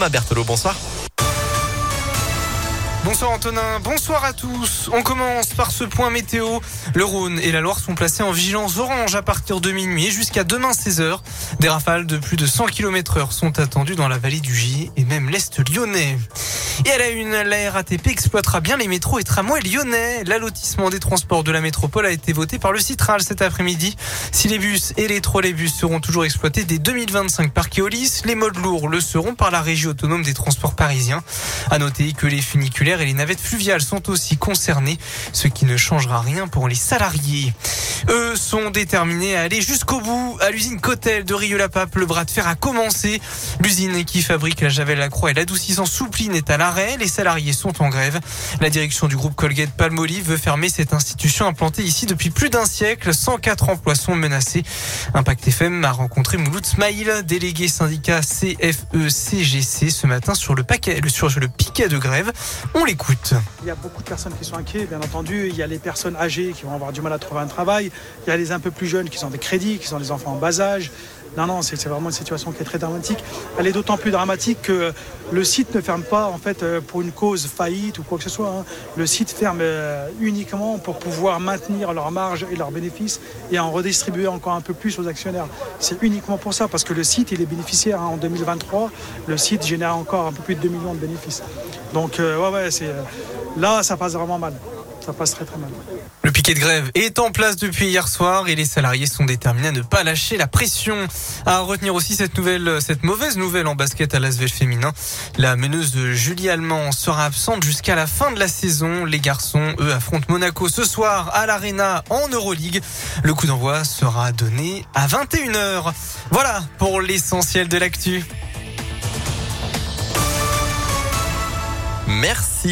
Thomas Berthelot, bonsoir. Bonsoir Antonin, bonsoir à tous. On commence par ce point météo. Le Rhône et la Loire sont placés en vigilance orange à partir de minuit et jusqu'à demain 16h. Des rafales de plus de 100 km/h sont attendues dans la vallée du Gier et même l'Est lyonnais. Et à la une, la RATP exploitera bien les métros et tramways lyonnais. L'allotissement des transports de la métropole a été voté par le Citral cet après-midi. Si les bus et les trolleybus seront toujours exploités dès 2025 par Keolis, les modes lourds le seront par la Régie autonome des transports parisiens. À noter que les funiculaires et les navettes fluviales sont aussi concernés, ce qui ne changera rien pour les salariés. Eux sont déterminés à aller jusqu'au bout. À l'usine Cotel de Rieux-la-Pape, le bras de fer a commencé. L'usine qui fabrique la javel à croix et l'adoucissant soupline est à l'arrêt. Les salariés sont en grève. La direction du groupe Colgate-Palmolive veut fermer cette institution implantée ici depuis plus d'un siècle. 104 emplois sont menacés. Impact FM a rencontré Mouloud Smaïl, délégué syndicat CFE-CGC ce matin sur le piquet de grève. On l'écoute. Il y a beaucoup de personnes qui sont inquiètes, bien entendu. Il y a les personnes âgées qui vont avoir du mal à trouver un travail. Il y a les un peu plus jeunes qui ont des crédits, qui sont des enfants en bas âge. Non, c'est vraiment une situation qui est très dramatique. Elle est d'autant plus dramatique que le site ne ferme pas en fait pour une cause faillite ou quoi que ce soit. Le site ferme uniquement pour pouvoir maintenir leurs marges et leurs bénéfices et en redistribuer encore un peu plus aux actionnaires. C'est uniquement pour ça, parce que le site il est bénéficiaire. En 2023, le site génère encore un peu plus de 2 millions de bénéfices. Donc là, ça passe vraiment mal. Ça passe très très mal. Le piquet de grève est en place depuis hier soir et les salariés sont déterminés à ne pas lâcher la pression. À retenir aussi cette mauvaise nouvelle en basket à l'ASVEL féminin. La meneuse Julie Allemand sera absente jusqu'à la fin de la saison. Les garçons, eux, affrontent Monaco ce soir à l'Arena en Euroleague. Le coup d'envoi sera donné à 21h. Voilà pour l'essentiel de l'actu. Merci.